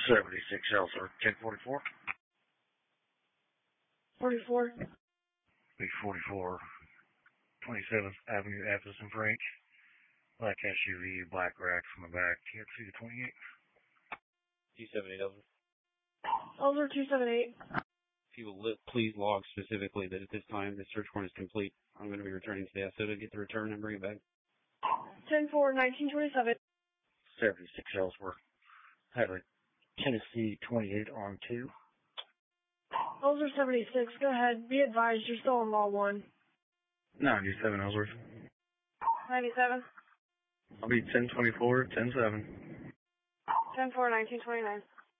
76 Ellsworth, 1044. 44. Big 44, 27th Avenue, Athens and French. Black SUV, black rack from the back, TXC to 28. 278 Ellsworth. Ellsworth 278. If you will please log specifically that at this time the search warrant is complete. I'm going to be returning to the ASOTA, get the return and bring it back. 10-4, 1927. 76 Ellsworth. Have a Tennessee 28 on 2. Ellsworth 76, go ahead. Be advised, you're still on law 1. 97 Ellsworth. 97. I'll be 1024, 107. 10-4, 1929.